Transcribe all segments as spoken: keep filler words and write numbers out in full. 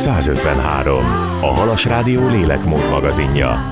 százötvenhárom. A Halas Rádió lélekmód magazinja.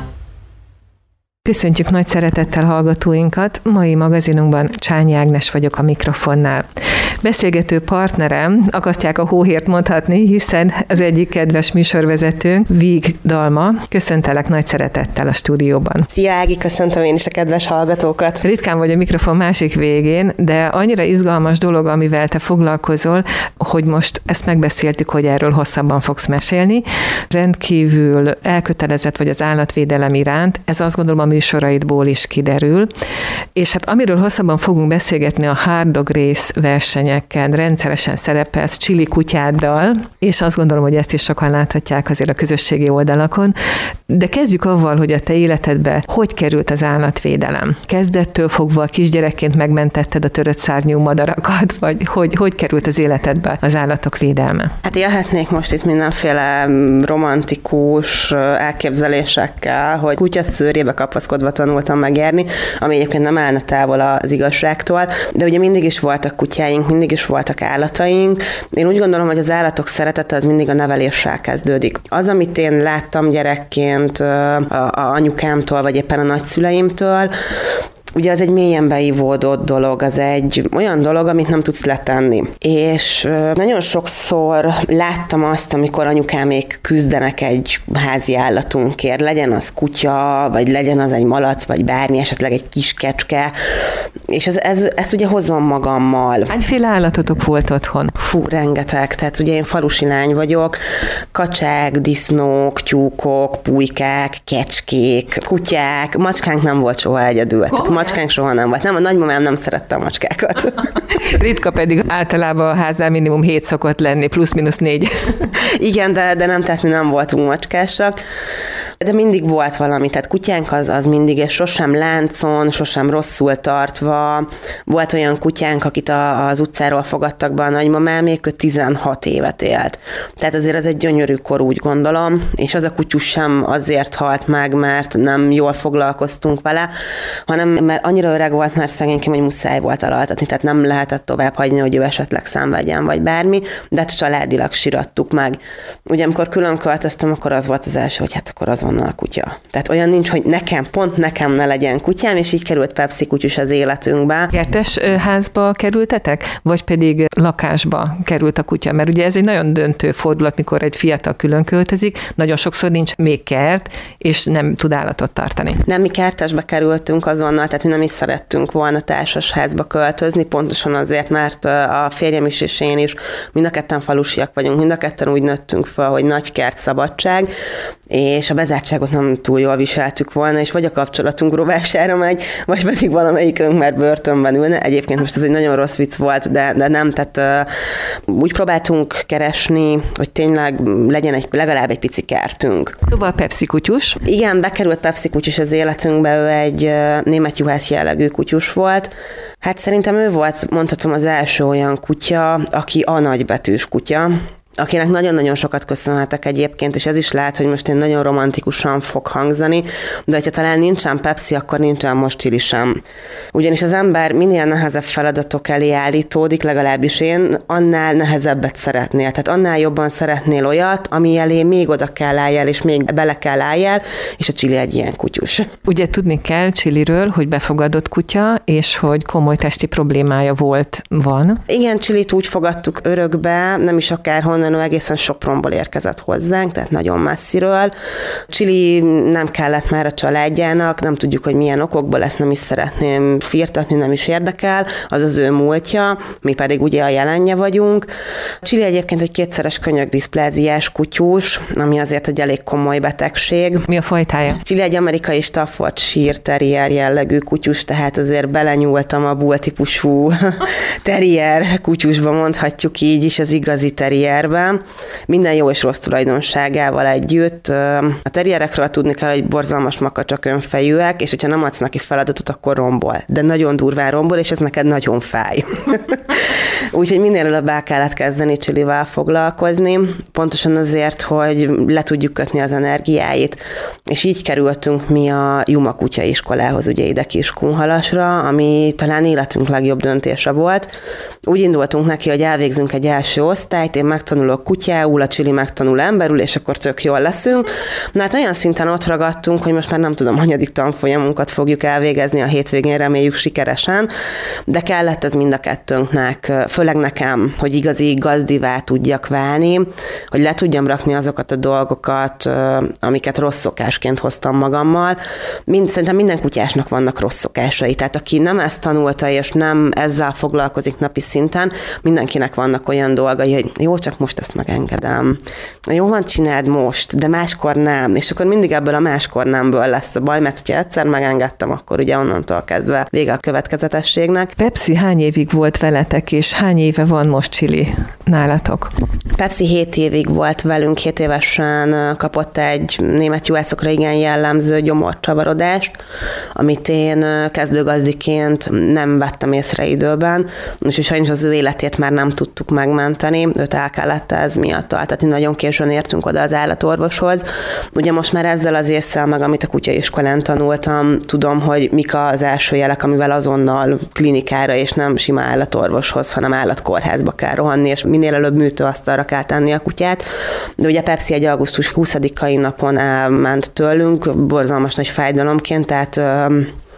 Köszöntjük nagy szeretettel hallgatóinkat. Mai magazinunkban Csányi Ágnes vagyok a mikrofonnál. Beszélgető partnerem, akasztják a hóhért mondhatni, hiszen az egyik kedves műsorvezetőnk, Víg Dalma. Köszöntelek nagy szeretettel a stúdióban. Szia Ági, köszöntöm én is a kedves hallgatókat. Ritkán vagy a mikrofon másik végén, de annyira izgalmas dolog, amivel te foglalkozol, hogy most ezt megbeszéltük, hogy erről hosszabban fogsz mesélni. Rendkívül elkötelezett vagy az állatvédelem iránt, ez azt gondolom a műsoraidból is kiderül. És hát amiről hosszabban fogunk beszélgetni, a Hard Dog Race versenyeken rendszeresen szerepelsz Chili kutyáddal, és azt gondolom, hogy ezt is sokan láthatják azért a közösségi oldalakon. De kezdjük avval, hogy a te életedbe hogy került az állatvédelem? Kezdettől fogva a kisgyerekként megmentetted a törött szárnyú madarakat, vagy hogy, hogy került az életedbe az állatok védelme? Hát élhetnék most itt mindenféle romantikus elképzelésekkel, hogy kutya szőrébe kapaszkodva tanultam megjárni, ami egyébként nem állna távol az igazságtól, de ugye mindig is voltak kutyáink, mindig is voltak állataink. Én úgy gondolom, hogy az állatok szeretete az mindig a neveléssel kezdődik. Az, amit én láttam gyerekként a, a anyukámtól, vagy éppen a nagyszüleimtől, ugye az egy mélyen beivódott dolog, az egy olyan dolog, amit nem tudsz letenni. És nagyon sokszor láttam azt, amikor anyukámék küzdenek egy házi állatunkért, legyen az kutya, vagy legyen az egy malac, vagy bármi, esetleg egy kis kecske, és ez, ez, ezt ugye hozom magammal. Hányféle állatotok volt otthon? Fú, rengeteg. Tehát ugye én falusi lány vagyok, kacsák, disznók, tyúkok, pulykák, kecskék, kutyák, macskánk nem volt soha egyedül. Tehát macskánk soha nem volt. Nem, a nagymamám nem szerette a macskákat. Ritka pedig általában a háznál minimum hét szokott lenni, plusz-minusz négy. Igen, de, de nem, tehát mi nem voltunk macskásak. De mindig volt valami, tehát kutyánk az, az mindig, és sosem láncon, sosem rosszul tartva. Volt olyan kutyánk, akit a, az utcáról fogadtak be a nagymamámék, ő tizenhat évet élt. Tehát azért az egy gyönyörű kor, úgy gondolom, és az a kutyus sem azért halt meg, mert nem jól foglalkoztunk vele, hanem mert annyira öreg volt már szegénykém, hogy muszáj volt alaltatni, tehát nem lehetett tovább hagyni, hogy ő esetleg szenvedjen, vagy bármi, de hát családilag sirattuk meg. Ugye amikor külön költöztem, akkor az volt az első, hogy hát akkor az a kutya. Tehát olyan nincs, hogy nekem, pont nekem ne legyen kutyám, és így került Pepsi kutyus az életünkbe. Kertes házba kerültetek, vagy pedig lakásba került a kutya? Mert ugye ez egy nagyon döntő fordulat, mikor egy fiatal külön költözik, nagyon sokszor nincs még kert, és nem tud állatot tartani. Nem, mi kertesbe kerültünk azonnal, tehát mi nem is szerettünk volna társasházba költözni, pontosan azért, mert a férjem is és én is mind a ketten falusiak vagyunk, mind a ketten úgy nőttünk fel, hogy nagy kert, szabadság, és a bezártságot nem túl jól viseltük volna, és vagy a kapcsolatunk rovására megy, vagy pedig valamelyikünk már börtönben ülne. Egyébként most ez egy nagyon rossz vicc volt, de, de nem, tehát uh, úgy próbáltunk keresni, hogy tényleg legyen egy, legalább egy pici kertünk. Szóval Pepsi kutyus. Igen, bekerült Pepsi kutyus az életünkbe, ő egy uh, német juhász jellegű kutyus volt. Hát szerintem ő volt, mondhatom, az első olyan kutya, aki a nagybetűs kutya, akinek nagyon-nagyon sokat köszönhetek egyébként, és ez is lehet, hogy most én nagyon romantikusan fog hangzani, de hogyha talán nincsen Pepsi, akkor nincsen most Chili sem. Ugyanis az ember minél nehezebb feladatok elé állítódik, legalábbis én, annál nehezebbet szeretnél. Tehát annál jobban szeretnél olyat, ami elé még oda kell álljál, és még bele kell álljál, és a Chili egy ilyen kutyus. Ugye tudni kell Chiliről, hogy befogadott kutya, és hogy komoly testi problémája volt, van. Igen, Chilit úgy fogadtuk örökbe, nem is akárhonnan, ő egészen Sopronból érkezett hozzánk, tehát nagyon messziről. Chili nem kellett már a családjának, nem tudjuk, hogy milyen okokból, ezt nem is szeretném firtatni, nem is érdekel, az az ő múltja, mi pedig ugye a jelenje vagyunk. Chili egyébként egy kétszeres könyökdiszpláziás kutyus, ami azért egy elég komoly betegség. Mi a fajtája? Chili egy amerikai Staffordshire terrier jellegű kutyus, tehát azért belenyúltam a bull típusú terrier kutyusba, mondhatjuk így is, az igazi terrierbe. Minden jó és rossz tulajdonságával együtt. A terrierekről tudni kell, hogy borzalmas makacsak önfejűek, és hogyha nem adsz neki feladatot, akkor rombol. De nagyon durván rombol, és ez neked nagyon fáj. Úgyhogy minél előbb el kellett kezdeni Chilivel foglalkozni, pontosan azért, hogy le tudjuk kötni az energiáit. És így kerültünk mi a Juma kutyaiskolához, ugye ide Kiskunhalasra, ami talán életünk legjobb döntése volt. Úgy indultunk neki, hogy elvégzünk egy első osztályt, én megtanulom megtanulok kutyául, a Csili megtanul emberül, és akkor tök jól leszünk. Na hát olyan szinten ott ragadtunk, hogy most már nem tudom, hanyadik tanfolyamunkat fogjuk elvégezni a hétvégén, reméljük sikeresen, de kellett ez mind a kettőnknek, főleg nekem, hogy igazi gazdivá tudjak válni, hogy le tudjam rakni azokat a dolgokat, amiket rossz szokásként hoztam magammal. Mind, szerintem minden kutyásnak vannak rossz szokásai, tehát aki nem ezt tanulta, és nem ezzel foglalkozik napi szinten, mindenkinek vannak olyan dolgai, hogy jó, csak most ezt megengedem. Jó van, csináld most, de máskor nem. És akkor mindig ebből a máskor nemből lesz a baj, mert hogyha egyszer megengedtem, akkor ugye onnantól kezdve vége a következetességnek. Pepsi hány évig volt veletek, és hány éve van most Csili nálatok? Pepsi hét évig volt velünk, hét évesen kapott egy német juhászokra igen jellemző gyomorcsavarodást, amit én kezdőgazdiként nem vettem észre időben, és sajnos az ő életét már nem tudtuk megmenteni, őt el kellett ez miatt altatni, nagyon későn értünk oda az állatorvoshoz. Ugye most már ezzel az ésszel, meg amit a kutyaiskolán tanultam, tudom, hogy mik az első jelek, amivel azonnal klinikára és nem sima állatorvoshoz, hanem állatkórházba kell rohanni, és minél előbb műtőasztalra kell tenni a kutyát. De ugye Pepsi egy augusztus huszadikai napon elment tőlünk, borzalmas nagy fájdalomként, tehát ö,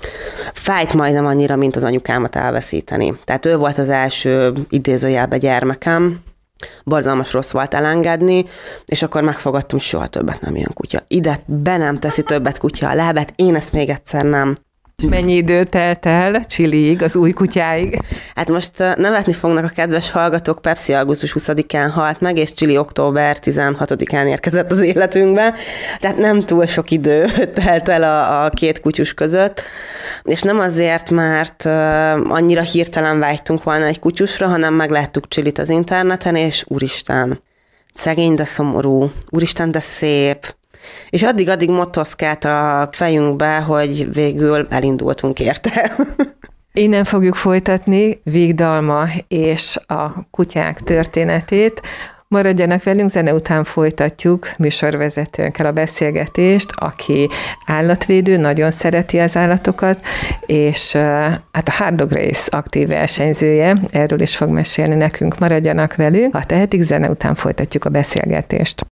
fájt majdnem annyira, mint az anyukámat elveszíteni. Tehát ő volt az első idézőjelbe gyermekem, borzalmas rossz volt elengedni, és akkor megfogadtam, hogy soha többet nem jön kutya. Ide be nem teszi többet kutya a lábát, én ezt még egyszer nem. Mennyi idő telt el Csiliig, az új kutyáig? Hát most nevetni fognak a kedves hallgatók, Pepsi augusztus huszadikán halt meg, és Csili október tizenhatodikán érkezett az életünkbe. Tehát nem túl sok idő telt el a, a két kutyus között, és nem azért, mert annyira hirtelen vágytunk volna egy kutyusra, hanem megláttuk Csilit az interneten, és úristen, szegény, de szomorú, úristen, de szép. És addig-addig motoszkált a fejünkbe, hogy végül elindultunk érte. Innen fogjuk folytatni Vígdalma és a kutyák történetét. Maradjanak velünk, zene után folytatjuk műsorvezetőnkkel a beszélgetést, aki állatvédő, nagyon szereti az állatokat, és hát a Hard Dog Race aktív versenyzője, erről is fog mesélni nekünk. Maradjanak velünk, ha tehetik, zene után folytatjuk a beszélgetést.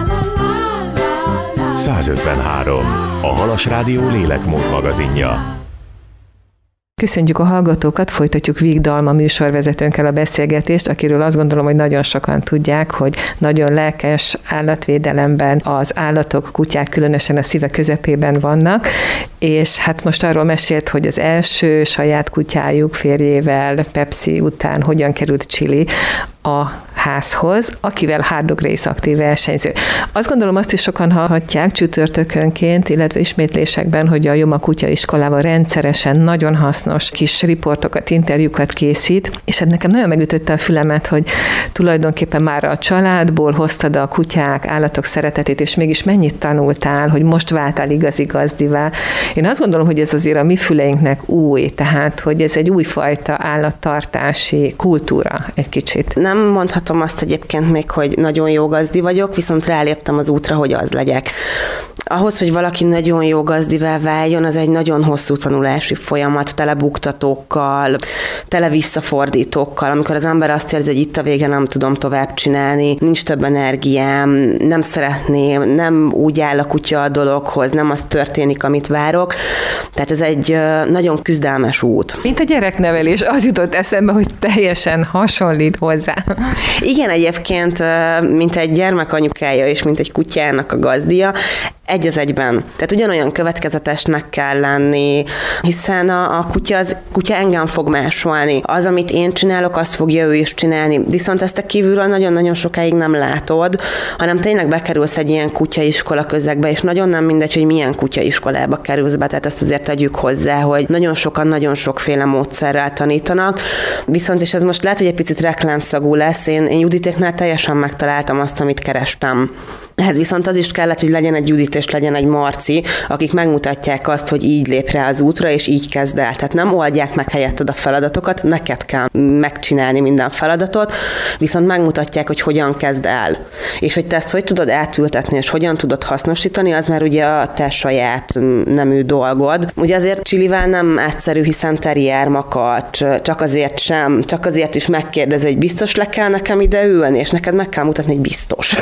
százötvenhárom. A Halas Rádió lélekmód magazinja. Köszönjük a hallgatókat, folytatjuk Vígdalma műsorvezetőnkkel a beszélgetést, akiről azt gondolom, hogy nagyon sokan tudják, hogy nagyon lelkes állatvédelemben az állatok, kutyák különösen a szíve közepében vannak, és hát most arról mesélt, hogy az első saját kutyájuk férjével, Pepsi után hogyan került Csili a házhoz, akivel Hard Dog Race aktív versenyző. Azt gondolom, azt is sokan hallhatják csütörtökönként, illetve ismétlésekben, hogy a Joma kutyaiskolával rendszeresen nagyon hasznos kis riportokat, interjúkat készít, és hát nekem nagyon megütötte a fülemet, hogy tulajdonképpen már a családból hoztad a kutyák, állatok szeretetét, és mégis mennyit tanultál, hogy most váltál igazi gazdivá. Én azt gondolom, hogy ez azért a mi füleinknek új, tehát, hogy ez egy újfajta állattartási kultúra egy kicsit. Nem mondhatom azt egyébként még, hogy nagyon jó gazdi vagyok, viszont ráléptem az útra, hogy az legyek. Ahhoz, hogy valaki nagyon jó gazdivá váljon, az egy nagyon hosszú tanulási folyamat, tele buktatókkal, tele visszafordítókkal, amikor az ember azt érzi, hogy itt a vége, nem tudom tovább csinálni, nincs több energiám, nem szeretném, nem úgy áll a kutya a dologhoz, nem az történik, amit várok. Tehát ez egy nagyon küzdelmes út. Mint a gyereknevelés, az jutott eszembe, hogy teljesen hasonlít hozzá. Igen, egyébként, mint egy gyermek anyukája és mint egy kutyának a gazdia, egy az egyben. Tehát ugyanolyan következetesnek kell lenni, hiszen a, a kutya, az, kutya engem fog másolni. Az, amit én csinálok, azt fogja ő is csinálni. Viszont ezt a kívülről nagyon-nagyon sokáig nem látod, hanem tényleg bekerülsz egy ilyen kutyaiskola közegbe, és nagyon nem mindegy, hogy milyen kutyaiskolába kerülsz be, tehát ezt azért tegyük hozzá, hogy nagyon sokan nagyon sokféle módszerrel tanítanak. Viszont, és ez most lehet, hogy egy picit reklámszagú lesz, én, én Juditéknál teljesen megtaláltam azt, amit kerestem. Ehhez viszont az is kellett, hogy legyen egy Judit és legyen egy Marci, akik megmutatják azt, hogy így lép rá az útra, és így kezd el. Tehát nem oldják meg helyetted a feladatokat, neked kell megcsinálni minden feladatot, viszont megmutatják, hogy hogyan kezd el. És hogy te ezt hogy tudod átültetni, és hogyan tudod hasznosítani, az már ugye a te saját nemű dolgod. Ugye azért Csilivel nem egyszerű, hiszen terrier makacs, csak azért sem, csak azért is megkérdezi, hogy biztos le kell nekem ide ülni, és neked meg kell mutatni, hogy biztos.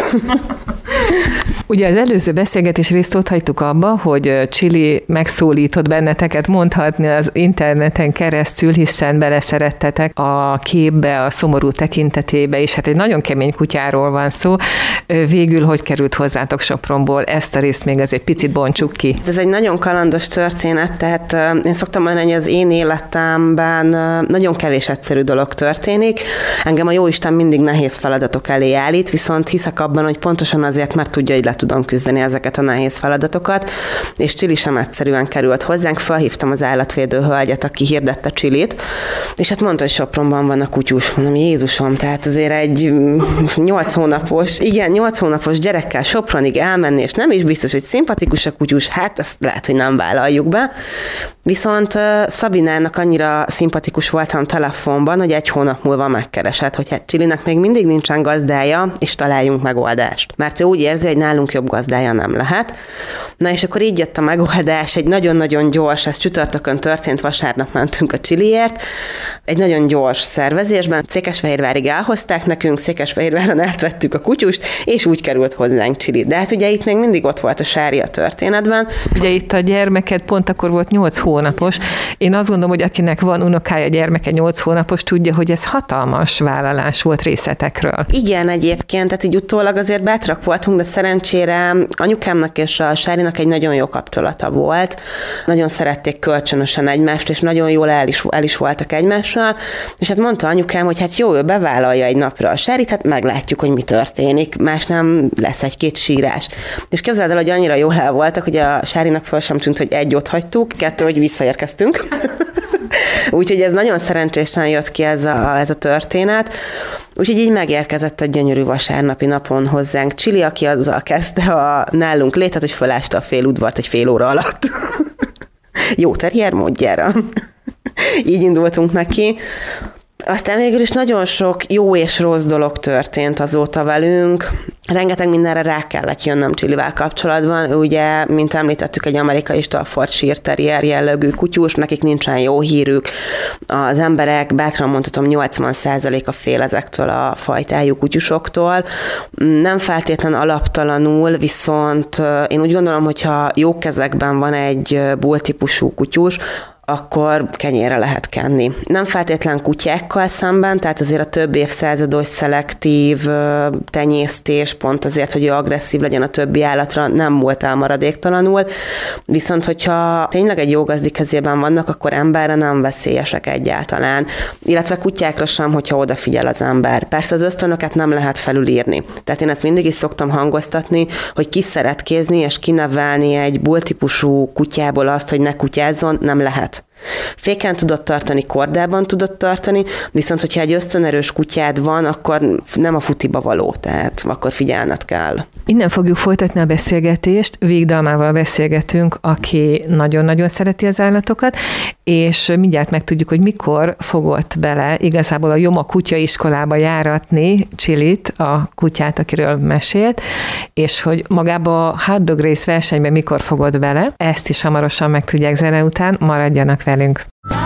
Ugye az előző beszélgetés részt ott hagytuk abba, hogy Csili megszólított benneteket mondhatni az interneten keresztül, hiszen beleszerettetek a képbe, a szomorú tekintetébe, és hát egy nagyon kemény kutyáról van szó. Végül hogy került hozzátok Sopronból? Ezt a részt még azért picit bontsuk ki. Ez egy nagyon kalandos történet, tehát én szoktam mondani, hogy az én életemben nagyon kevés egyszerű dolog történik. Engem a jóisten mindig nehéz feladatok elé állít, viszont hiszek abban, hogy pontosan azért, mert tudja, hogy le tudom küzdeni ezeket a nehéz feladatokat, és Csili sem egyszerűen került hozzánk. Felhívtam az állatvédő hölgyet, aki hirdette Csilit, és hát mondta, hogy Sopronban van a kutyus. Mondom, Jézusom, tehát azért egy nyolc hónapos, igen, nyolc hónapos gyerekkel Sopronig elmenni, és nem is biztos, hogy szimpatikus a kutyus, hát ezt lehet, hogy nem vállaljuk be. Viszont Szabinának annyira szimpatikus voltam telefonban, hogy egy hónap múlva megkeresett, hogy hát Csilinek még mindig nincsen gazdája, és találjunk megoldást. Mert ő úgy érzi, hogy nálunk jobb gazdája nem lehet. Na és akkor így jött a megoldás, egy nagyon-nagyon gyors, ez csütörtökön történt, vasárnap mentünk a Csiliért, egy nagyon gyors szervezésben Székesfehérvárig elhozták nekünk, Székesfehérváron átvettük a kutyust, és úgy került hozzánk Csili. De hát ugye itt még mindig ott volt a Sári a történetben. Ugye itt a gyermeked pont akkor volt nyolc hónapos. Én azt gondolom, hogy akinek van unokája, gyermeke nyolc hónapos, tudja, hogy ez hatalmas vállalás volt részletekről. Igen, egyébként, tehát így utólag azért bátrak voltunk, de szerencsére anyukámnak és a Sárinak egy nagyon jó kapcsolata volt. Nagyon szerették kölcsönösen egymást, és nagyon jól el is, el is voltak egymással. És hát mondta anyukám, hogy hát jó, ő bevállalja egy napra a Sárit, hát meglátjuk, hogy mi történik. Más nem lesz egy-két sírás. És képzeld el, hogy annyira jól el voltak, hogy a Sárinak föl sem tűnt, hogy egy ott hagytuk, kettő, hogy visszaérkeztünk. Úgyhogy ez nagyon szerencsésen jött ki ez a, ez a történet. Úgyhogy így megérkezett egy gyönyörű vasárnapi napon hozzánk Csili, aki azzal kezdte a nálunk létet, hogy fölásta a fél udvart egy fél óra alatt. Jó terrier módjára. Így indultunk neki. Aztán végül is nagyon sok jó és rossz dolog történt azóta velünk. Rengeteg mindenre rá kellett jönnöm Csilivel kapcsolatban. Ugye, mint említettük, egy amerikai Staffordshire Terrier jellegű kutyus, nekik nincsen jó hírük. Az emberek, bátran mondhatom, nyolcvan százaléka fél ezektől a fajtájú kutyusoktól. Nem feltétlen alaptalanul, viszont én úgy gondolom, hogyha jó kezekben van egy bull típusú kutyus, akkor kenyérre lehet kenni. Nem feltétlen kutyákkal szemben, tehát azért a több évszázados szelektív tenyésztés, pont azért, hogy ő agresszív legyen a többi állatra, nem volt el maradéktalanul. Viszont, hogyha tényleg egy jó gazdi kezében vannak, akkor emberre nem veszélyesek egyáltalán. Illetve kutyákra sem, hogyha odafigyel az ember. Persze az ösztönöket nem lehet felülírni. Tehát én ezt mindig is szoktam hangoztatni, hogy ki szeretkézni és kinevelni egy bull típusú kutyából azt, hogy ne kutyázzon, nem lehet. Féken tudod tartani, kordában tudod tartani, viszont hogyha egy ösztönerős kutyád van, akkor nem a futiba való, tehát akkor figyelned kell. Innen fogjuk folytatni a beszélgetést. Végdalmával beszélgetünk, aki nagyon-nagyon szereti az állatokat, és mindjárt megtudjuk, hogy mikor fogott bele igazából a Joma kutyaiskolába járatni Csilit, a kutyát, akiről mesélt, és hogy magába a hot dog race versenyben mikor fogod bele. Ezt is hamarosan megtudják zene után, maradjanak velünk.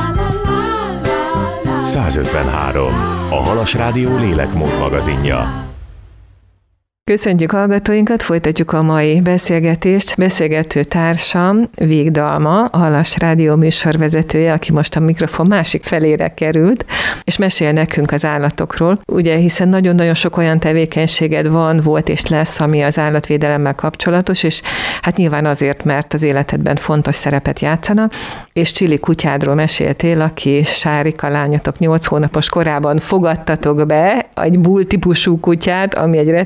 százötvenhárom. A Halas Rádió lélekmód magazinja. Köszöntjük hallgatóinkat, folytatjuk a mai beszélgetést. Beszélgető társam Végdalma, a Halas Rádió műsorvezetője, aki most a mikrofon másik felére került, és mesél nekünk az állatokról. Ugye, hiszen nagyon-nagyon sok olyan tevékenységed van, volt és lesz, ami az állatvédelemmel kapcsolatos, és hát nyilván azért, mert az életedben fontos szerepet játszanak, és Csili kutyádról meséltél, aki Sárika lányotok nyolc hónapos korában fogadtatok be egy bull típusú kutyát, ami egy rettentő bátor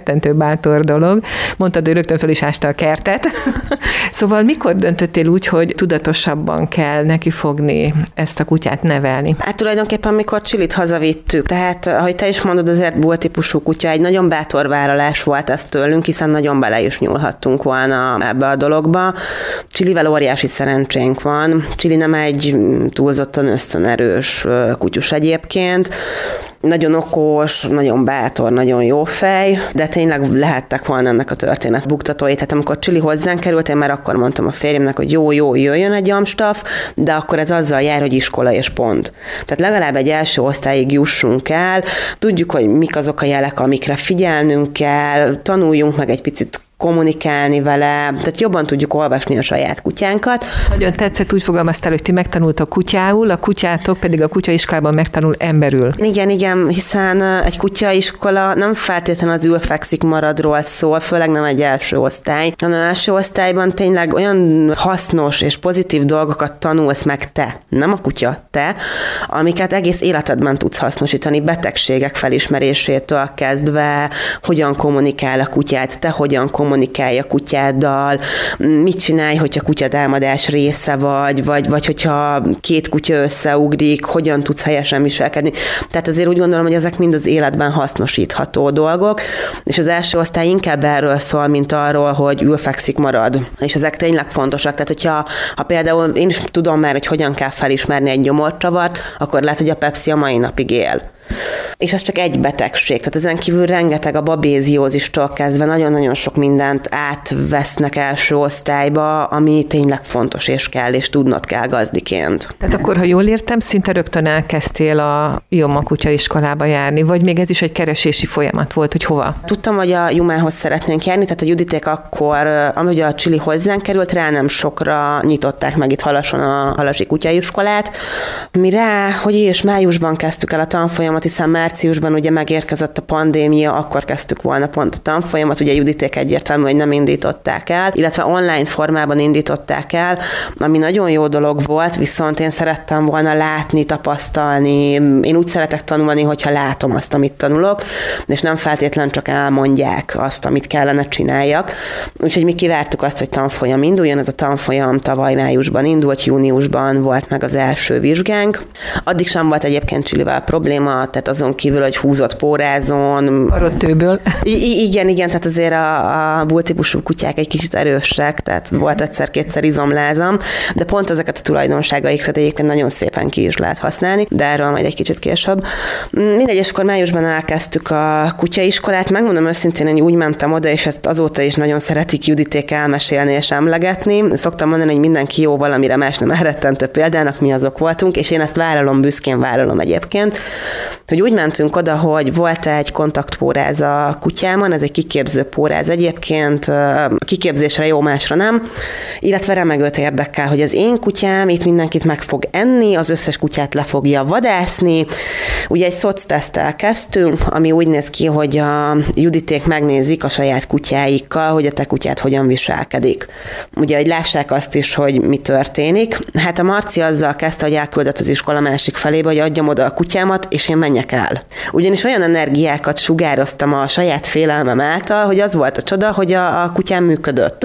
bátor dolog. Mondtad, hogy rögtön föl is ásta a kertet. Szóval mikor döntöttél úgy, hogy tudatosabban kell neki fogni ezt a kutyát nevelni? Hát tulajdonképpen mikor Csilit hazavittük, tehát ahogy te is mondod, azért bull-típusú kutya, egy nagyon bátor vállalás volt ez tőlünk, hiszen nagyon bele is nyúlhattunk volna ebbe a dologba. Csilivel óriási szerencsénk van. Csili nem egy túlzottan ösztönerős kutyus egyébként, nagyon okos, nagyon bátor, nagyon jó fej, de tényleg lehettek volna ennek a történet buktatói. Tehát amikor Csili hozzánk került, én már akkor mondtam a férjemnek, hogy jó, jó, jöjjön egy Amstaff, de akkor ez azzal jár, hogy iskola és pont. Tehát legalább egy első osztályig jussunk el, tudjuk, hogy mik azok a jelek, amikre figyelnünk kell, tanuljunk meg egy picit kommunikálni vele, tehát jobban tudjuk olvasni a saját kutyánkat. Nagyon tetszett, úgy fogalmaztál, hogy ti megtanultok kutyául, a kutyátok pedig a kutyaiskolában megtanul emberül. Igen, igen, hiszen egy kutyaiskola nem feltétlenül az ülfekszik maradról szól, főleg nem egy első osztály, hanem első osztályban tényleg olyan hasznos és pozitív dolgokat tanulsz meg te, nem a kutya, te, amiket egész életedben tudsz hasznosítani, betegségek felismerésétől kezdve, hogyan kommunikál a kutyád, te hogyan kommunikál kommunikálj a kutyáddal, mit csinálj, hogyha kutyatámadás része vagy, vagy, vagy hogyha két kutya összeugrik, hogyan tudsz helyesen viselkedni. Tehát azért úgy gondolom, hogy ezek mind az életben hasznosítható dolgok, és az első osztály inkább erről szól, mint arról, hogy ülfekszik marad. És ezek tényleg fontosak. Tehát, hogyha ha például én is tudom már, hogy hogyan kell felismerni egy gyomorcsavart, akkor lehet, hogy a Pepsi a mai napig él. És ez csak egy betegség. Tehát ezen kívül rengeteg a babéziózistól kezdve nagyon-nagyon sok mindent átvesznek első osztályba, ami tényleg fontos és kell, és tudnod kell gazdiként. Tehát akkor, ha jól értem, szinte rögtön elkezdtél a Joma kutyaiskolába járni, vagy még ez is egy keresési folyamat volt, hogy hova? Tudtam, hogy a Jumához szeretnénk járni, tehát a Juditék akkor, amúgy a Csili hozzánk került, rá nem sokra nyitották meg itt Halason a halasi kutyaiskolát. Mi rá, hogy és májusban kezdtük el a tanfolyamat, hiszen márciusban ugye megérkezett a pandémia, akkor kezdtük volna pont a tanfolyamat, ugye Juditék egyértelmű, hogy nem indították el, illetve online formában indították el, ami nagyon jó dolog volt, viszont én szerettem volna látni, tapasztalni, én úgy szeretek tanulni, hogyha látom azt, amit tanulok, és nem feltétlenül csak elmondják azt, amit kellene csináljak. Úgyhogy mi kivártuk azt, hogy tanfolyam induljon, ez a tanfolyam tavaly májusban indult, júniusban volt meg az első vizsgánk. Addig sem volt egyébként Csilivel probléma, tehát azon kívül, hogy húzott pórázon. Arottőből. I- igen, igen, tehát azért a, a bull-típusú kutyák egy kicsit erősek, tehát volt egyszer-kétszer izomlázam, de pont ezeket a tulajdonságaikat egyébként nagyon szépen ki is lehet használni, de erről majd egy kicsit később. Mindegy, és akkor májusban elkezdtük a kutyaiskolát, megmondom őszintén, én úgy mentem oda, és ezt azóta is nagyon szeretik Juditék elmesélni és emlegetni. Szoktam mondani, hogy mindenki jó valamire, más nem elrettentő példának, mi azok voltunk, és én ezt vállalom, büszkén vállalom egyébként, hogy úgy mentünk oda, hogy volt egy kontaktpóráz a kutyámon, ez egy kiképző póráz egyébként, a kiképzésre jó, másra nem, illetve remegőt érdekel, hogy az én kutyám itt mindenkit meg fog enni, az összes kutyát le fogja vadászni. Ugye egy szocteszttel kezdtünk, ami úgy néz ki, hogy a Juditék megnézik a saját kutyáikkal, hogy a te kutyád hogyan viselkedik. Ugye, hogy lássák azt is, hogy mi történik. Hát a Marci azzal kezdte, hogy elküldött az iskola másik felébe, hogy adjam oda a kutyámat, és én menjek el. Ugyanis olyan energiákat sugároztam a saját félelmem által, hogy az volt a csoda, hogy a, a kutyám működött.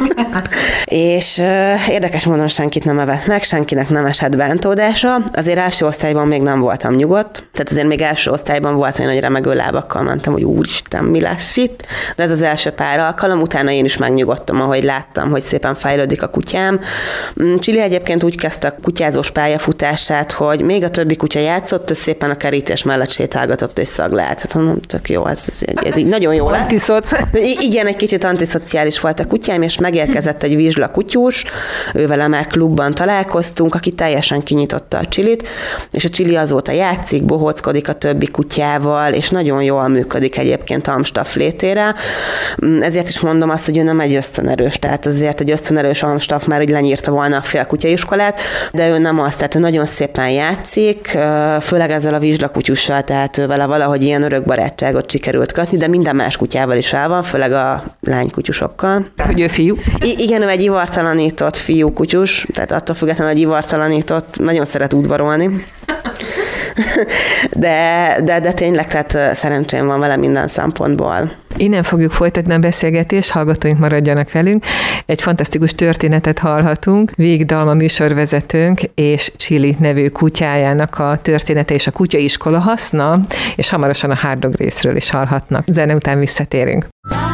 És uh, érdekes módon senkit nem evett meg, senkinek nem esett bántódása. Azért első osztályban még nem voltam nyugodt, tehát azért még első osztályban volt olyan, hogy remegő lábakkal mentem, hogy úristen, mi lesz itt. De ez az első pár alkalom, utána én is megnyugodtam, ahogy láttam, hogy szépen fejlődik a kutyám. Csili egyébként úgy kezdte a kutyázós pályafutását, hogy még a többi kutya játszott, ő szépen a kerítés mellett sétálgatott és szaglált. Hát mondom, tök jó, ez, ez, ez így nagyon jó lett. Antiszoc. Igen, egy kicsit antiszociális volt a kutyám, és megérkezett egy vizsla kutyus, ővele már klubban találkoztunk, aki teljesen kinyitotta a Csilit, és a Csili azóta játszik, bohóckodik a többi kutyával, és nagyon jól működik egyébként Amstaff létére. Ezért is mondom azt, hogy ő nem egy ösztönerős, tehát azért egy ösztönerős Amstaff már úgy lenyírta volna a fél kutyaiskolát, de ő nem az, tehát ő nagyon szépen játszik, főleg ezzel a vizsla kutyussal, tehát ő vele valahogy ilyen örök barátságot sikerült kötni, de minden más kutyával is el van, főleg a lánykutyusokkal. Hogy ő fiú? I- igen, ő egy ivartalanított fiú kutyus, tehát attól függetlenül, hogy ivartalanított, nagyon szeret udvarolni. de, de, de tényleg, tehát szerencsém van vele minden szempontból. Innen fogjuk folytatni a beszélgetést, hallgatóink maradjanak velünk. Egy fantasztikus történetet hallhatunk. Vég Dalma műsorvezetőnk és Csili nevű kutyájának a története és a kutyaiskola haszna, és hamarosan a Hard Dog részről is hallhatnak. Zene után visszatérünk.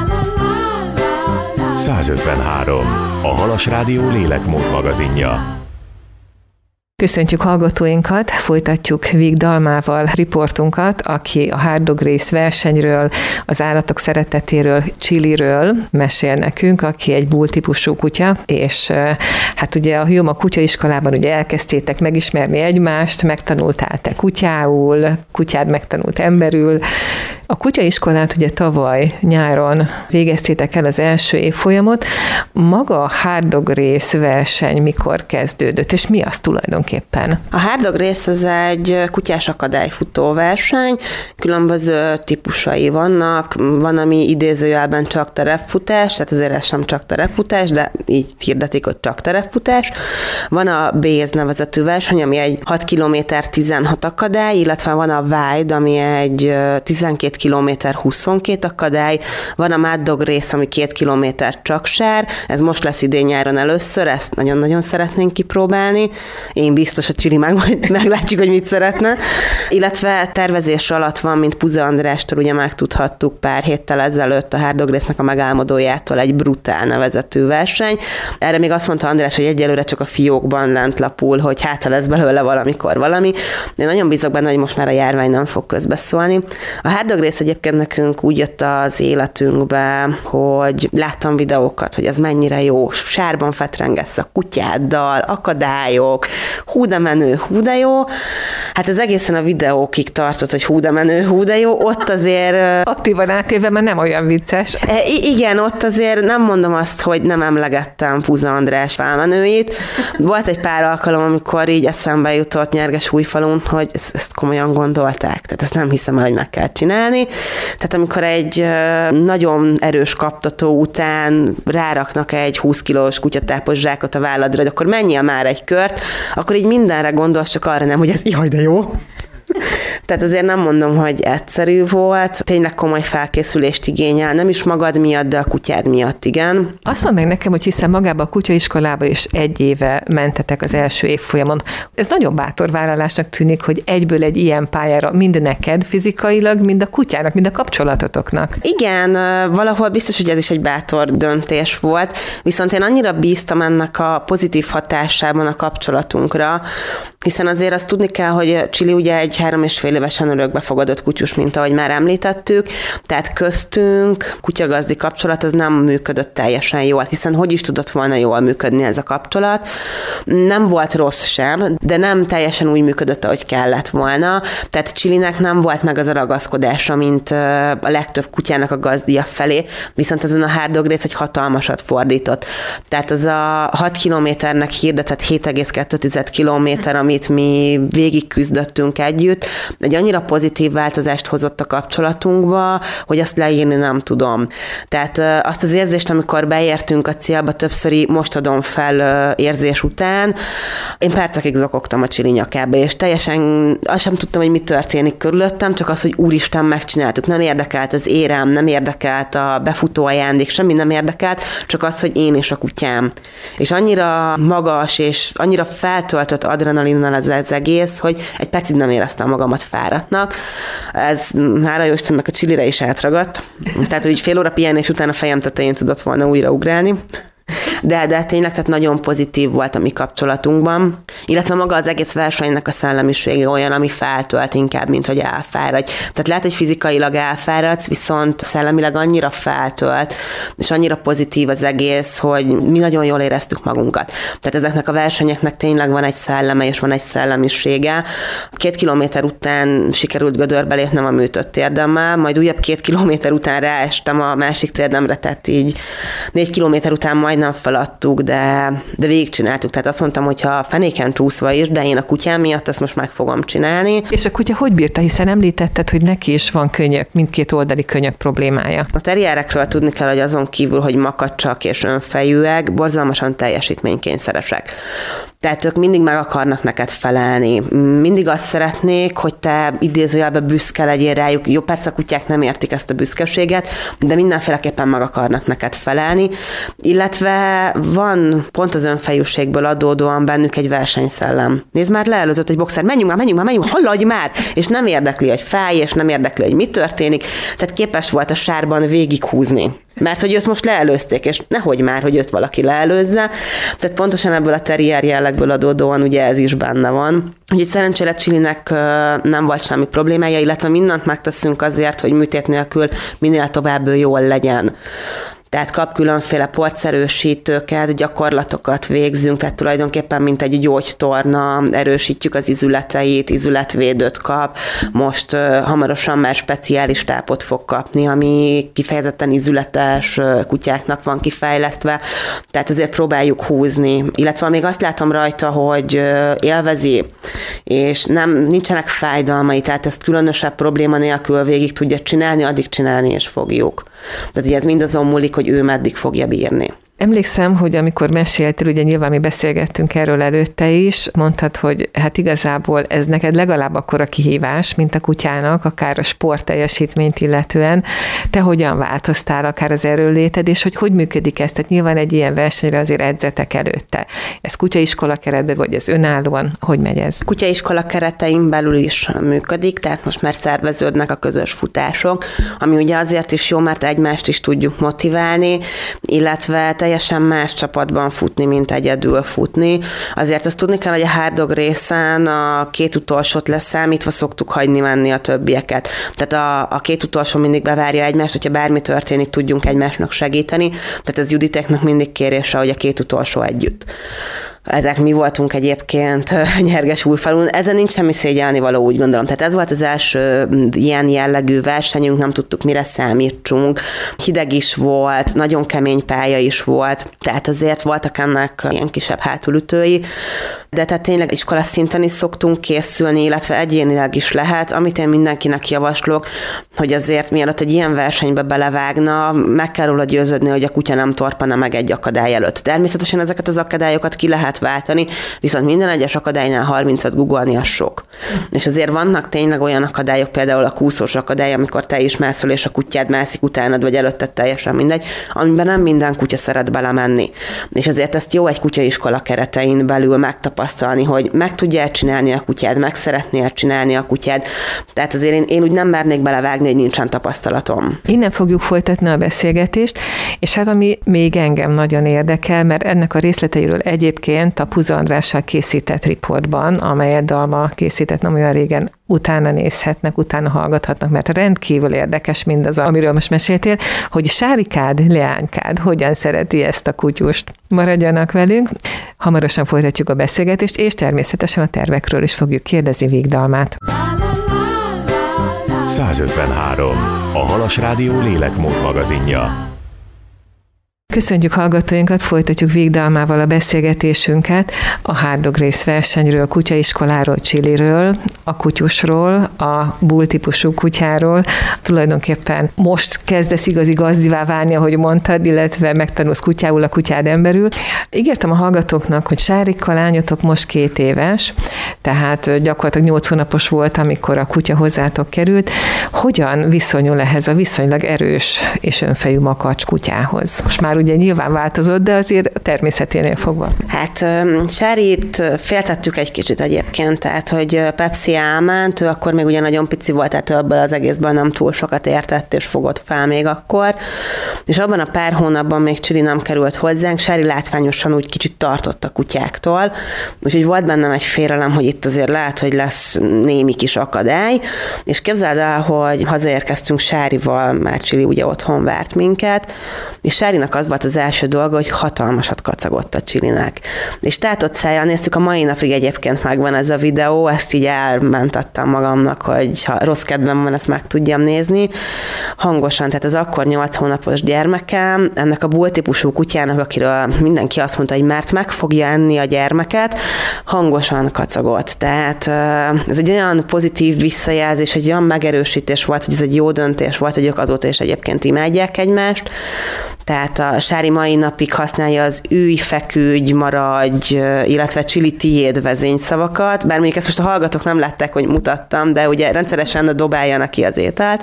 százötvenhárom. A Halas Rádió lélekmód magazinja. Köszöntjük hallgatóinkat, folytatjuk Vég Dalmával riportunkat, aki a Hard Dog Race versenyről, az állatok szeretetéről, Csiliről mesél nekünk, aki egy bull típusú kutya, és hát ugye a Joma kutyaiskolában ugye elkezdtétek megismerni egymást, megtanultál te kutyául, kutyád megtanult emberül. A kutyaiskolát ugye tavaly nyáron végeztétek el az első évfolyamot. Maga a Hard Dog Race verseny mikor kezdődött, és mi az tulajdonképpen? A Hard Dog Race az egy kutyás akadályfutó verseny, különböző típusai vannak, van, ami idézőjelben csak terepfutás, tehát azért ez sem csak terepfutás, de így hirdetik, hogy csak terepfutás. Van a Béz nevezetű verseny, ami egy hat kilométer tizenhat akadály, illetve van a Wide, ami egy tizenkét kilométer huszonkét akadály, van a Mad Dog Race, ami két kilométer csak sár, ez most lesz idén nyáron először, ezt nagyon-nagyon szeretnénk kipróbálni. Én biztos, a Csili meg majd meglátjuk, hogy mit szeretne. Illetve tervezés alatt van, mint Puza Andrástól ugye megtudhattuk pár héttel ezelőtt a Hard Dog Race-nek a megálmodójától egy Brutál nevezetű verseny. Erre még azt mondta András, hogy egyelőre csak a fiókban lent lapul, hogy hát ha lesz belőle valamikor valami. Én nagyon bízok benne, hogy most már a járvány nem fog közbeszólni. A Hard Dog Race egyébként nekünk úgy jött az életünkbe, hogy láttam videókat, hogy ez mennyire jó, sárban fetrengesz a kutyáddal, akadályok, hú de menő, hú de jó. Hát ez egészen a videókig tartott, hogy hú de menő, hú de jó. Ott azért... Aktívan átélve, mert nem olyan vicces. Igen, ott azért nem mondom azt, hogy nem emlegettem Puza András felmenőit. Volt egy pár alkalom, amikor így eszembe jutott Nyerges-Újfalun, hogy ezt, ezt komolyan gondolták. Tehát ezt nem hiszem el, hogy meg kell csinálni. Tehát amikor egy nagyon erős kaptató után ráraknak egy húsz kilós kutyatápos zsákot a válladra, hogy akkor menjél már egy kört, akkor így mindenre gondolsz, csak arra nem, hogy ez jaj, de jó. Tehát azért nem mondom, hogy egyszerű volt, tényleg komoly felkészülést igényel, nem is magad miatt, de a kutyád miatt, igen. Azt mondd meg nekem, hogy hiszen magába a kutyaiskolába is egy éve mentetek az első évfolyamon. Ez nagyon bátor vállalásnak tűnik, hogy egyből egy ilyen pályára mind neked fizikailag, mind a kutyának, mind a kapcsolatotoknak. Igen, valahol biztos, hogy ez is egy bátor döntés volt, viszont én annyira bíztam ennek a pozitív hatásában a kapcsolatunkra, hiszen azért azt tudni kell, hogy Csili ugye egy három és fél évesen örökbefogadott kutyus, mint ahogy már említettük, tehát köztünk kutyagazdi kapcsolat az nem működött teljesen jól, hiszen hogy is tudott volna jól működni ez a kapcsolat. Nem volt rossz sem, de nem teljesen úgy működött, ahogy kellett volna, tehát Csilinek nem volt meg az a ragaszkodása, mint a legtöbb kutyának a gazdia felé, viszont ezen a Hard Dog Race egy hatalmasat fordított. Tehát az a hat kilométernek hirdetett hét egész kettő kilométer, amit mi végig küzdöttünk együtt, egy annyira pozitív változást hozott a kapcsolatunkba, hogy azt leírni nem tudom. Tehát azt az érzést, amikor beértünk a célba többszöri most adom fel érzés után, én percekig zokogtam a Csili nyakába, és teljesen azt sem tudtam, hogy mi történik körülöttem, csak az, hogy úristen, megcsináltuk. Nem érdekelt az érem, nem érdekelt a befutó ajándék, semmi nem érdekelt, csak az, hogy én és a kutyám. És annyira magas, és annyira feltöltött adrenalinnal ez az egész, hogy egy percig nem éreztem magamat fáradtnak. Ez hála jó Istennek a Csilire is átragadt. Tehát, hogy fél óra pihenés után a fejem tetején tudott volna újra ugrálni. De, de tényleg tehát nagyon pozitív volt a mi kapcsolatunkban, illetve maga az egész versenynek a szellemisége olyan, ami feltölt inkább, mint hogy elfáradj. Tehát lehet, hogy fizikailag elfáradsz, viszont szellemileg annyira feltölt, és annyira pozitív az egész, hogy mi nagyon jól éreztük magunkat. Tehát ezeknek a versenyeknek tényleg van egy szelleme, és van egy szellemisége. Két kilométer után sikerült gödörbe lépnem a műtött térdemmel, majd újabb két kilométer után ráestem a másik térdemre, tehát így négy kilométer után majdnem feladtuk, de, de végigcsináltuk. Tehát azt mondtam, hogy ha fenéken csúszva is, de én a kutyám miatt ezt most meg fogom csinálni. És a kutya hogy bírta, hiszen említetted, hogy neki is van könyök, mindkét oldali könyök problémája. A terrierekről tudni kell, hogy azon kívül, hogy makacsak és önfejűek, borzalmasan teljesítménykényszeresek. Tehát ők mindig meg akarnak neked felelni. Mindig azt szeretnék, hogy te idézőjelben büszke legyél rájuk. Jó, persze a kutyák nem értik ezt a büszkeséget, de mindenféleképpen meg akarnak neked felelni. Illetve van pont az önfejűségből adódóan bennük egy versenyszellem. Nézd, már leelőzött egy boxer, menjünk már, menjünk már, menjünk, haladj már! És nem érdekli, hogy fáj, és nem érdekli, hogy mi történik. Tehát képes volt a sárban végighúzni. Mert hogy őt most leelőzték, és nehogy már, hogy őt valaki leelőzze. Tehát pontosan ebből a terrier jellegből adódóan ugye ez is benne van. Úgyhogy szerencsére Csilinek nem volt semmi problémája, illetve mindent megteszünk azért, hogy műtét nélkül minél tovább jól legyen. Tehát kap különféle porcerősítőket, gyakorlatokat végzünk, tehát tulajdonképpen mint egy gyógytorna, erősítjük az izületeit, izületvédőt kap, most uh, hamarosan már speciális tápot fog kapni, ami kifejezetten izületes kutyáknak van kifejlesztve, tehát ezért próbáljuk húzni, illetve még azt látom rajta, hogy uh, élvezi, és nem, nincsenek fájdalmai, tehát ezt különösebb probléma nélkül végig tudja csinálni, addig csinálni és fogjuk. Tehát ez mind azon múlik, hogy ő meddig fogja bírni. Emlékszem, hogy amikor meséltél, ugye nyilván mi beszélgettünk erről előtte is, mondtad, hogy hát igazából ez neked legalább akkora kihívás, mint a kutyának, akár a sportteljesítményt illetően. Te hogyan változtál akár az erőléted, és hogy hogy működik ez? Tehát nyilván egy ilyen versenyre azért edzetek előtte. Ez kutyaiskola keretben, vagy ez önállóan? Hogy megy ez? Kutyaiskola keretein belül is működik, tehát most már szerveződnek a közös futások, ami ugye azért is jó, mert egymást is tudjuk motiválni, illetve teljesen más csapatban futni, mint egyedül futni. Azért azt tudni kell, hogy a hard dog részen a két utolsót leszámítva szoktuk hagyni menni a többieket. Tehát a, a két utolsó mindig bevárja egymást, hogyha bármi történik, tudjunk egymásnak segíteni. Tehát ez Juditeknek mindig kérése, hogy a két utolsó együtt. Ezek mi voltunk egyébként Nyergesújfalun. Ezen nincs semmi szégyelni való, úgy gondolom. Tehát ez volt az első ilyen jellegű versenyünk, nem tudtuk, mire számítsunk. Hideg is volt, nagyon kemény pálya is volt, tehát azért voltak ennek ilyen kisebb hátulütői. De tehát tényleg iskola szinten is szoktunk készülni, illetve egyénileg is lehet, amit én mindenkinek javaslok, hogy azért mielőtt egy ilyen versenybe belevágna, meg kell róla győződni, hogy a kutya nem torpana meg egy akadály előtt. Természetesen ezeket az akadályokat ki lehet váltani, viszont minden egyes akadálynál harmincat googolni az sok. És azért vannak tényleg olyan akadályok, például a kúszós akadály, amikor te is mászol, és a kutyád mászik utánad, vagy előtted, teljesen mindegy, amiben nem minden kutya szeret belemenni. És azért ezt jó egy kutyaiskola keretein belül megtapasztalni, hogy meg tudja csinálni a kutyád, meg szeretné csinálni a kutyád. Tehát azért én, én úgy nem mernék belevágni, hogy nincsen tapasztalatom. Innen fogjuk folytatni a beszélgetést, és hát ami még engem nagyon érdekel, mert ennek a részleteiről egyébként a Puza Andrással készített riportban, amelyet Dalma készített nem olyan régen, utána nézhetnek, utána hallgathatnak, mert rendkívül érdekes mindaz, amiről most meséltél, hogy Sárikád, leánykád hogyan szereti ezt a kutyust. Maradjanak velünk, hamarosan folytatjuk a beszélgetést, és természetesen a tervekről is fogjuk kérdezni Víg Dalmát. százötvenhárom. A Halas Rádió lélekmód magazinja. Köszönjük hallgatóinkat, folytatjuk Víg Dalmával a beszélgetésünket a hard dog race versenyről, kutyaiskoláról, Csiliről, a kutyusról, a bull típusú kutyáról. Tulajdonképpen most kezdesz igazi gazdivá válni, ahogy mondtad, illetve megtanulsz kutyául a kutyád emberül. Ígértem a hallgatóknak, hogy Sárika lányotok most két éves, tehát gyakorlatilag nyolc hónapos volt, amikor a kutya hozzátok került. Hogyan viszonyul ehhez a viszonylag erős és önfejű makacs kutyához? Most már ugye nyilván változott, de azért a természeténél fogva. Hát Sárit féltettük egy kicsit egyébként, tehát hogy Pepsi elment, ő akkor még ugye nagyon pici volt, tehát ő ebből az egészben nem túl sokat értett, és fogott fel még akkor. És abban a pár hónapban még Csili nem került hozzánk, Sári látványosan úgy kicsit tartott a kutyáktól, úgyhogy volt bennem egy félelem, hogy itt azért lehet, hogy lesz némi kis akadály, és képzeld el, hogy hazaérkeztünk Sárival, már Csili ugye otthon várt minket, és Sárinak az volt az első dolga, hogy hatalmasat kacagott a Csilinek. És tátott szájjal néztük, a mai napig egyébként megvan ez a videó, ezt így elmentettem magamnak, hogy ha rossz kedvem van, ezt meg tudjam nézni. Hangosan, tehát az akkor nyolc hónapos gyermekem, ennek a bull típusú kutyának, akiről mindenki azt mondta, hogy mert meg fogja enni a gyermeket, hangosan kacagott. Tehát ez egy olyan pozitív visszajelzés, egy olyan megerősítés volt, hogy ez egy jó döntés volt, hogy ők azóta is egyébként imádják egymást. Tehát a Sári mai napig használja az ülj, feküdj, maradj, illetve csili tiéd vezényszavakat, bár mondjuk ezt most a hallgatók nem látták, hogy mutattam, de ugye rendszeresen dobáljanak ki az ételt.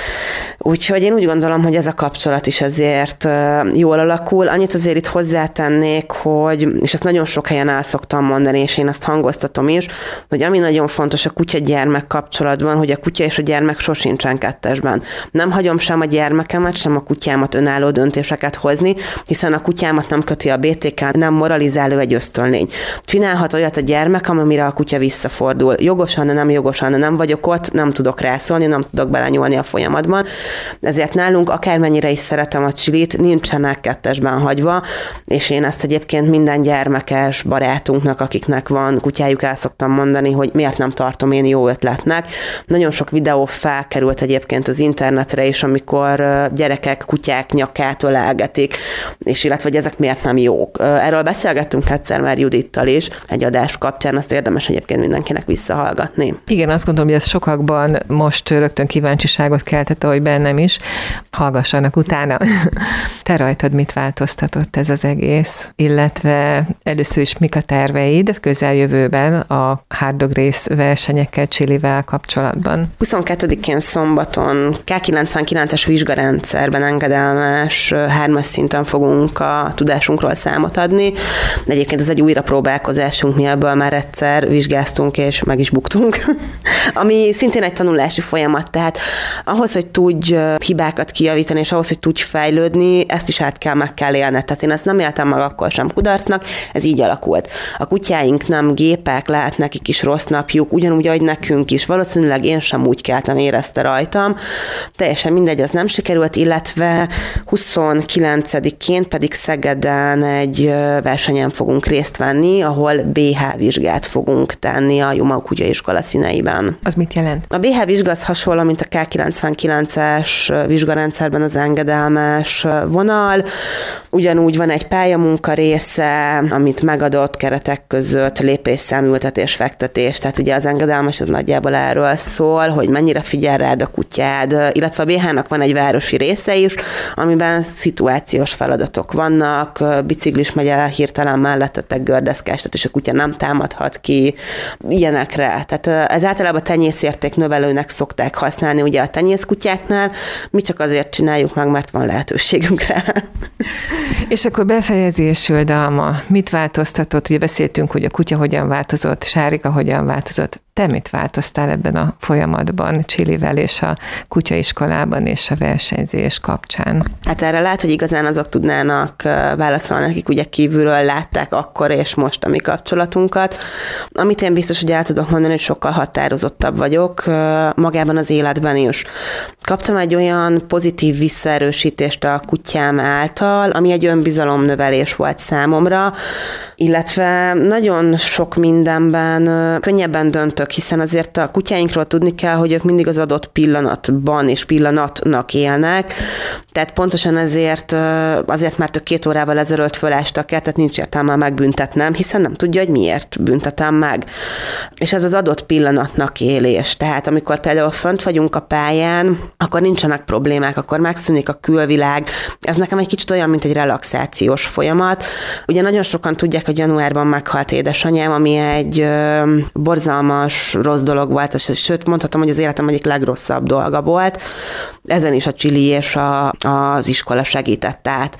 Úgyhogy én úgy gondolom, hogy ez a kapcsolat is azért jól alakul. Annyit azért itt hozzátennék, hogy, és ezt nagyon sok helyen el szoktam mondani, és én ezt hangoztatom is, hogy ami nagyon fontos a kutya-gyermek kapcsolatban, hogy a kutya és a gyermek sosincsen kettesben. Nem hagyom sem a gyermekemet, sem a kutyámat önálló döntéseket hozni, hiszen a kutyámat nem köti a bé té ká, nem moralizáló, egy ösztönlény. Csinálhat olyat a gyermek, amire a kutya visszafordul. Jogosan, de nem jogosan, de nem vagyok ott, nem tudok rászólni, nem tudok belenyúlni a folyamatban. Ezért nálunk akármennyire is szeretem a csilit, nincsenek kettesben hagyva, és én ezt egyébként minden gyermekes barátunknak, akiknek van kutyájuk, el szoktam mondani, hogy miért nem tartom én jó ötletnek. Nagyon sok videó felkerült egyébként az internetre is, amikor gyerekek kutyák nyakát ölelgetik, és illetve, hogy ezek miért nem jók. Erről beszélgettünk egyszer már Judittal is, egy adás kapcsán, azt érdemes egyébként mindenkinek visszahallgatni. Igen, azt gondolom, hogy ez sokakban most rögtön kíváncsiságot keltett, ahogy bennem is. Hallgassanak utána. Te rajtad mit változtatott ez az egész? Illetve először is mik a terveid közeljövőben a Hard Dog Race versenyekkel, csilivel kapcsolatban? huszonkettedikén szombaton ká kilencvenkilences vizsgarendszerben engedelmes hármas szinten fogunk a tudásunkról számot adni. Egyébként ez egy újrapróbálkozásunk, mi ebből már egyszer vizsgáztunk és meg is buktunk. Ami szintén egy tanulási folyamat, tehát ahhoz, hogy tudj hibákat kijavítani, és ahhoz, hogy tudj fejlődni, ezt is át kell, meg kell élned. Tehát én ezt nem éltem meg akkor sem kudarcnak, ez így alakult. A kutyáink nem gépek, lehet nekik is rossz napjuk, ugyanúgy, ahogy nekünk is. Valószínűleg én sem úgy keltem, érezte rajtam. Teljesen mindegy, ez nem sikerült, illetve huszonkilencedikén pedig Szegeden egy versenyen fogunk részt venni, ahol bé há vizsgát fogunk tenni a Jumau kutyaiskola színeiben. Az mit jelent? A bé há vizsga az hasonló, mint a ká kilencvenkilences vizsgarendszerben az engedelmes vonal. Ugyanúgy van egy pályamunka része, amit megadott keretek között lépésszám, ültetés, fektetés. Tehát ugye az engedelmes az nagyjából erről szól, hogy mennyire figyel rád a kutyád, illetve a bé há-nak van egy városi része is, amiben szituációs feladatok vannak, biciklis megy el hirtelen mellettetek gördeszkás, és a kutya nem támadhat ki, ilyenekre. Tehát ez általában tenyészérték növelőnek szokták használni ugye a tenyészkutyáknál, mi csak azért csináljuk meg, mert van lehetőségünk rá. És akkor befejezésül, Dalma, mit változtatott? Ugye beszéltünk, hogy a kutya hogyan változott, Sárika hogyan változott. Te mit változtál ebben a folyamatban, Csilivel és a kutyaiskolában és a versenyzés kapcsán? Hát erre lehet, hogy igazán azok tudnának válaszolni, akik ugye kívülről látták akkor és most a mi kapcsolatunkat. Amit én biztos, hogy el tudok mondani, hogy sokkal határozottabb vagyok magában az életben is. Kaptam egy olyan pozitív visszaerősítést a kutyám által, ami egy önbizalomnövelés volt számomra, illetve nagyon sok mindenben könnyebben döntök, hiszen azért a kutyáinkról tudni kell, hogy ők mindig az adott pillanatban és pillanatnak élnek, tehát pontosan ezért, azért már tök két órával ezelőtt fölástak el, tehát nincs értelme megbüntetnem, hiszen nem tudja, hogy miért büntetem meg. És ez az adott pillanatnak élés. Tehát amikor például fönt vagyunk a pályán, akkor nincsenek problémák, akkor megszűnik a külvilág. Ez nekem egy kicsit olyan, mint egy relaxációs folyamat. Ugye nagyon sokan tudják, hogy januárban meghalt édesanyám, ami egy ö, borzalmas, rossz dolog volt, és sőt mondhatom, hogy az életem egyik legrosszabb dolga volt. Ezen is a Csili és a, az iskola segített át.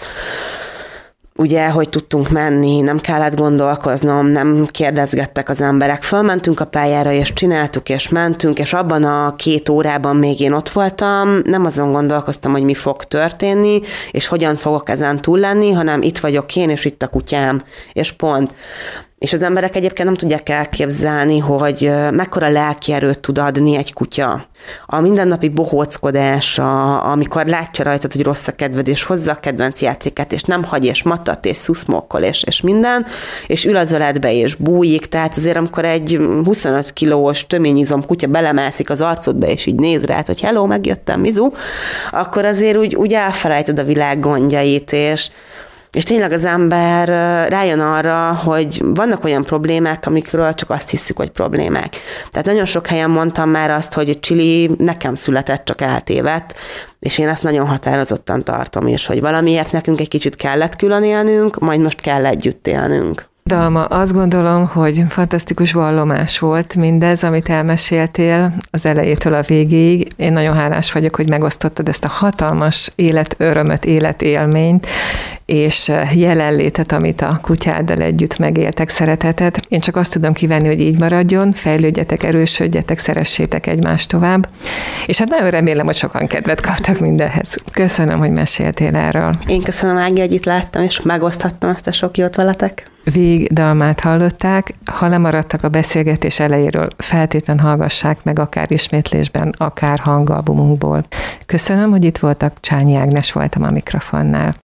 Ugye, hogy tudtunk menni, nem kellett gondolkoznom, nem kérdezgettek az emberek. Fölmentünk a pályára, és csináltuk, és mentünk, és abban a két órában még én ott voltam, nem azon gondolkoztam, hogy mi fog történni, és hogyan fogok ezen túl lenni, hanem itt vagyok én, és itt a kutyám, és pont. És az emberek egyébként nem tudják elképzelni, hogy mekkora lelki erőt tud adni egy kutya. A mindennapi bohóckodása, amikor látja rajtad, hogy rossz a kedved, és hozza a kedvenc játékát, és nem hagy, és matat, és szuszmokkol, és, és minden, és ül az öletbe, és bújik. Tehát azért, amikor egy huszonöt kilós töményizom kutya belemászik az arcodba, és így néz rád, hogy hello, megjöttem, mizu, akkor azért úgy, úgy elfelejted a világ gondjait, és és tényleg az ember rájön arra, hogy vannak olyan problémák, amikről csak azt hiszük, hogy problémák. Tehát nagyon sok helyen mondtam már azt, hogy Csili nekem született, csak eltévedt, és én ezt nagyon határozottan tartom, és hogy valamiért nekünk egy kicsit kellett külön élnünk, majd most kell együtt élnünk. Dalma, azt gondolom, hogy fantasztikus vallomás volt mindez, amit elmeséltél az elejétől a végéig. Én nagyon hálás vagyok, hogy megosztottad ezt a hatalmas életörömöt, életélményt, és jelenlétet, amit a kutyáddal együtt megéltek, szeretetet. Én csak azt tudom kívánni, hogy így maradjon, fejlődjetek, erősödjetek, szeressétek egymást tovább. És hát nagyon remélem, hogy sokan kedvet kaptak mindenhez. Köszönöm, hogy meséltél erről. Én köszönöm, Ági, hogy itt láttam, és megoszthattam ezt a sok jót veletek. Vég dalmát hallották, ha lemaradtak a beszélgetés elejéről, feltétlen hallgassák meg akár ismétlésben, akár hangalbumunkból. Köszönöm, hogy itt voltak, Csányi Ágnes voltam a mikrofonnál.